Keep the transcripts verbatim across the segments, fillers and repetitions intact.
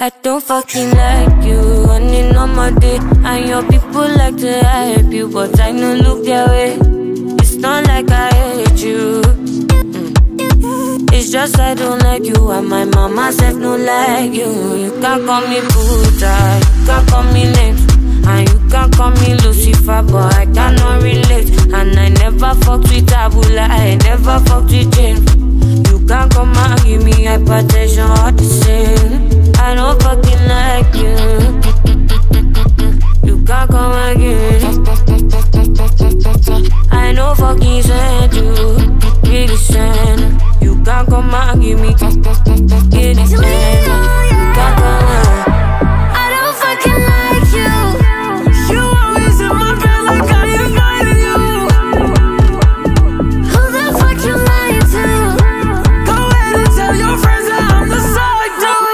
I don't fucking like you, running on my day. And your people like to hype you, but I no look their way. It's not like I hate you, mm. It's just I don't like you, and my mama self no like you. You can't call me Buddha, you can't call me names, and you can't call me Lucifer, but I cannot relate. And I never fucked with Abula, I never fucked with James. You can't come and give me hypertension all the same. I don't fucking like you. You can't come and give me. I know fucking send you. Really send. You can't come and give me. Get it, send. You can't come and. I don't fucking like you. You always in my bed like I invited you. Who the fuck you lying to? Go ahead and tell your friends that I'm the side dude.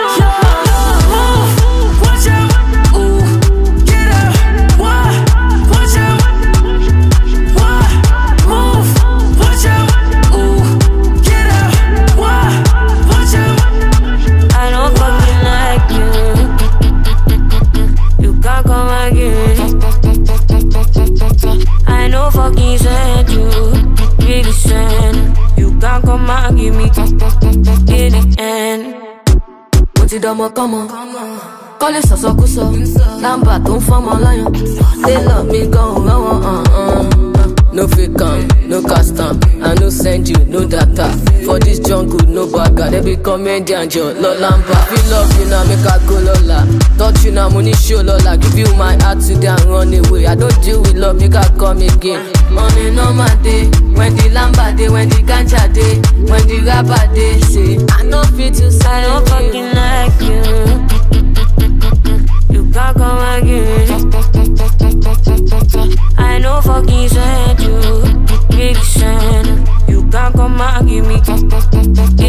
I know fucking send you, really send. You can't come and give me in the end. Mo ti dọmọ kọ́mọ, kọ́lé sọ̀sọ́kúsọ, lámbà tó ń fọ́mọ lọ́yàn. They love me gan rán wọn. No fake am, no cast am, I no send you, no data. For this jungle, no bagger, they be comedian Joe, Lolamba. Feel love you now, make I go Lola. Touch you now, money show Lola. Give you my heart today and run away. I don't deal with love, make I come again. Money on my day, when the lamba day, when the ganja day, when the rapper day, say I no fit to say I don't fucking like you. You can't come again. I know fucking send you, really send. You can't come and give me.